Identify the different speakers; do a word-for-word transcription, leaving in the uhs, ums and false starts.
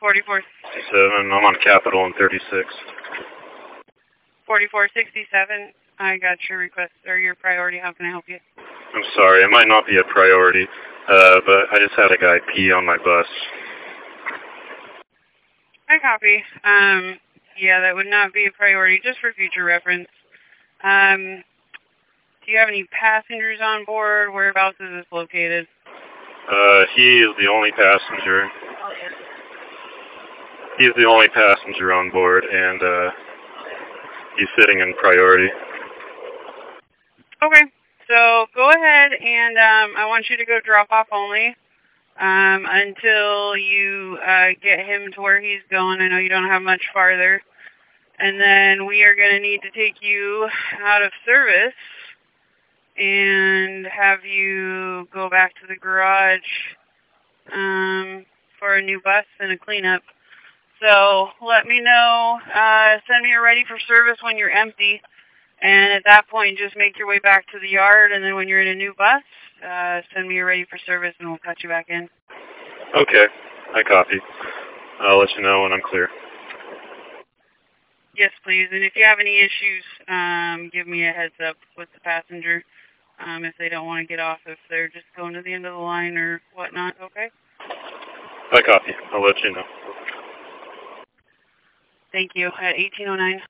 Speaker 1: forty-four
Speaker 2: Seven. I'm on Capitol in thirty-six.
Speaker 1: forty-four sixty-seven. I got your request or your priority. How can I help you?
Speaker 2: I'm sorry, it might not be a priority, uh, but I just had a guy pee on my bus.
Speaker 1: I copy. Um, yeah, that would not be a priority, just for future reference. Um, do you have any passengers on board? Whereabouts is this located?
Speaker 2: Uh, he is the only passenger. He's the only passenger on board, and, uh, he's sitting in priority.
Speaker 1: Okay, so go ahead and, um, I want you to go drop off only, um, until you, uh, get him to where he's going. I know you don't have much farther. And then we are going to need to take you out of service and have you go back to the garage um, for a new bus and a cleanup. So let me know, uh, send me a ready for service when you're empty. And at that point, just make your way back to the yard. And then when you're in a new bus, uh, send me a ready for service and we'll cut you back in.
Speaker 2: Okay, I copy. I'll let you know when I'm clear.
Speaker 1: Yes, please. And if you have any issues, um, give me a heads up with the passenger um, if they don't want to get off, if they're just going to the end of the line or whatnot, okay?
Speaker 2: I copy. I'll let you know.
Speaker 1: Thank you. At eighteen oh nine.